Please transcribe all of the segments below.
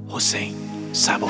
حسین صبایی.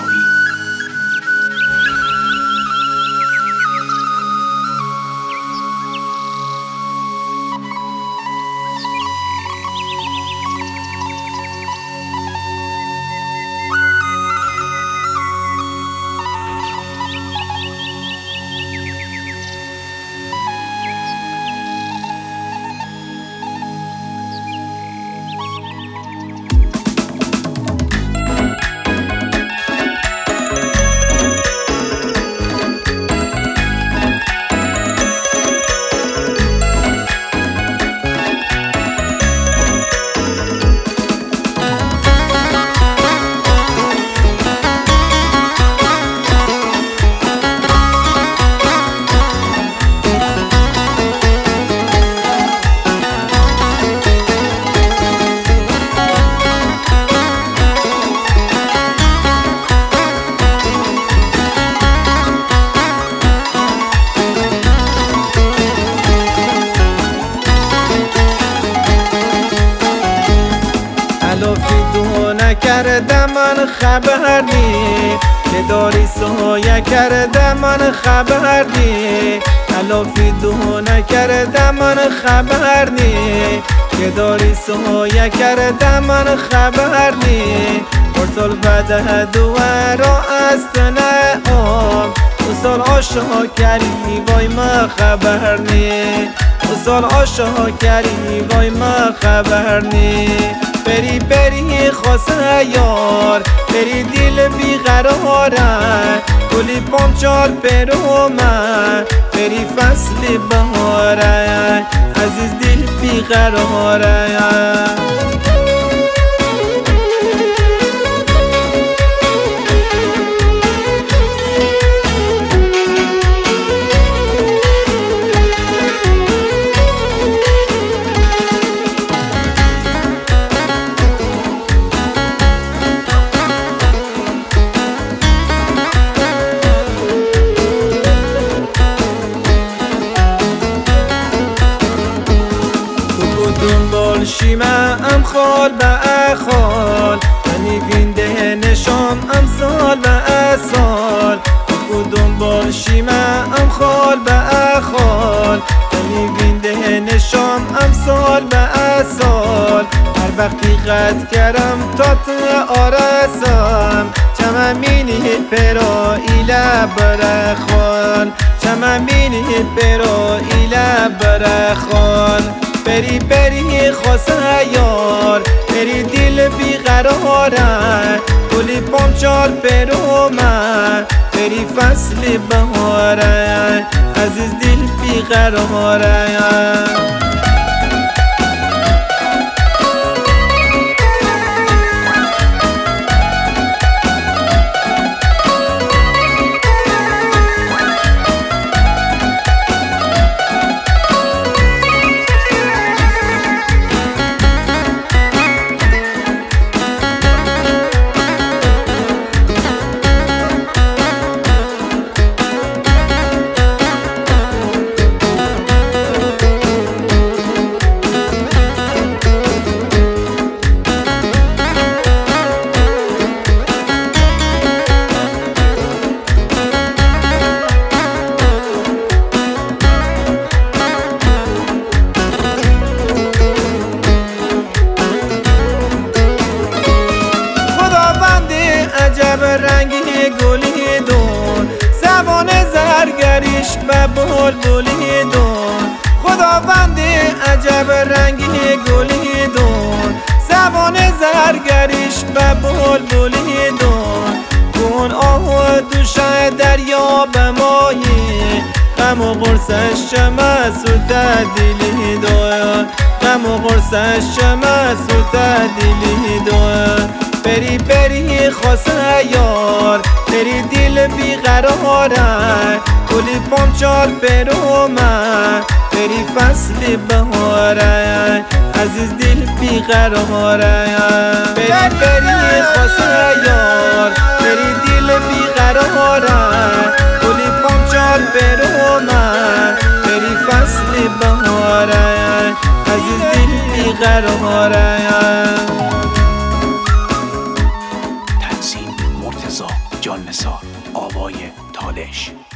نکردم من خبر نی که داری سایه کردم من خبر نی تلافی دو نکردم من خبر نی که داری سایه کردم من خبر نی ارسال بده دوارا است نه آم اصال عاشق کردی وای ما خبر نی اصال عاشق کردی وای ما خبر نی بری بری خواسته یار بری دل بیقراره گلی پامچال پرو من بری فصل بهاره عزیز دل بیقراره شیمه ام خال به اخال منی وینده نشام ام سال به سال کو دنبال شیمه ام خال به اخال منی وینده نشام ام سال به سال هر وقتی قد کردم تا تو آرسم چممینی پرا ایله برخال چممینی پرا ایله برخال بری بری خواسته یار بری دل بیقراره گلی پامچال پرو من بری فصل بهاره عزیز دل بیقراره عجب رنگی گلی دون زبان زرگریش به بلبلی دون خداوند عجب رنگی گلی دون زبان زرگریش به بلبلی دون کن آه دوشه دریا به مایی غم و قرصش شمس و دلی دون غم و قرصش شمس و دلی دون بری بری خواسته یار بری دل بیقراره گلی پامچال پرو من بری فصل بهاره عزیز دل بیقراره بری بری خواسته یار بری دل بیقراره گلی پامچال پرو من بری فصل بهاره عزیز دل بیقراره. جان نثار، آوای تالش.